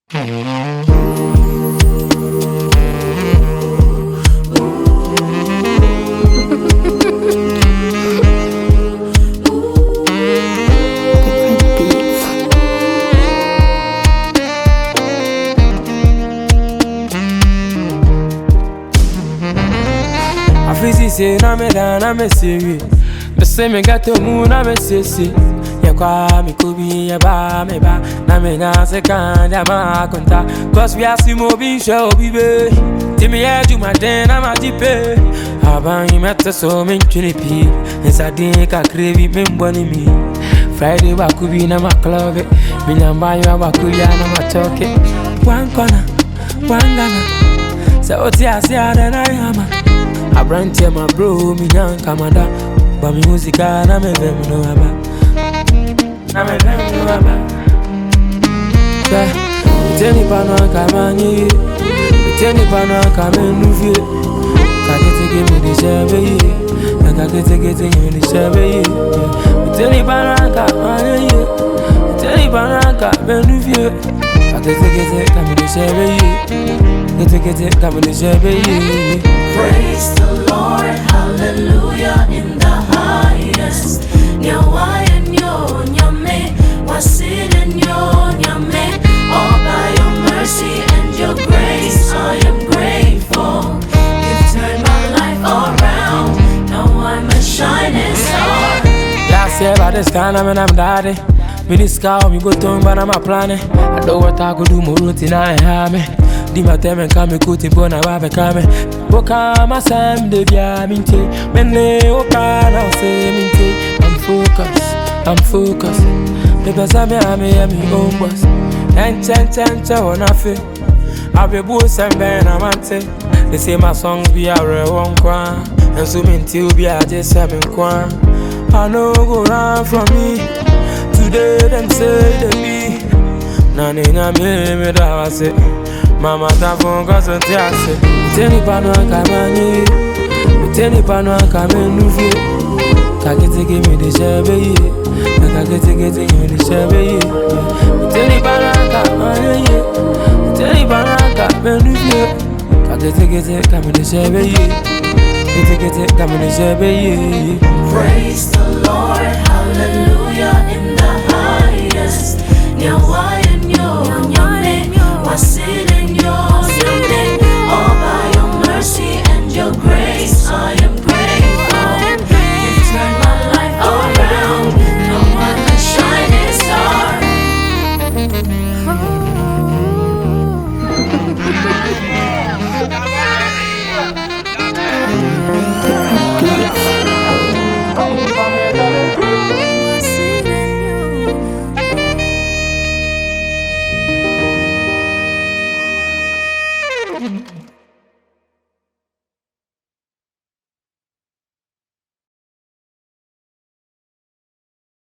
Afisi say na me da na me serious. Me say me got to move na me say. Ya kwa mi kubi ya ba me ba na me na se kan ya ma konta. Cause we are simo bi show bi be. Timi ya do my den na ma dipe. Aban you met so me chini pi. Nsa din ka krevi me mboni mi. Friday ba kubi na ma club. Mi nyamba yo ba kuya na ma choke. One corner, one gana. So oti asia na yama. I brand to my bro, me young kamada. But me music na me vem no aba. Na me vem no aba. Teni pano kamani, teni pano kamenuvie. Kakete give me the shabby, kakete give me the shabby. Teni pano kamani, teni pano kamenuvie. Kakete give me the shabby, kakete give me the shabby. Praise the Lord, hallelujah in the highest. Nyawaye nyo nyame, wasile nyo nyame. All by your mercy and your grace, I am grateful. You've turned my life around, now I'm a shining star. Last year by this time I'm daddy. Me this cow, me go to but I'm a planning. I know what I could do, more routine I have me. Di matem en kame kuti mpona babe kame. Boka masam de bia minte. Mene oka na se minte. I'm focused. The best I'm own boss. Enche wana fe. Abe boss and ben amante. They say my songs be a real one kwa. And so minti be a just having kwa. I know go run from me. Today them say they be. Nani na me da wase. Mama tafon koso ti ase. Teni pano kamani, teni pano kamenuvie. Kakete give me the shabby, kakete give me the shabby. Teni pano kamani, teni pano kamenuvie. Kakete give me the shabby, kakete give me the shabby. Praise the Lord, hallelujah in the highest. Nyawaye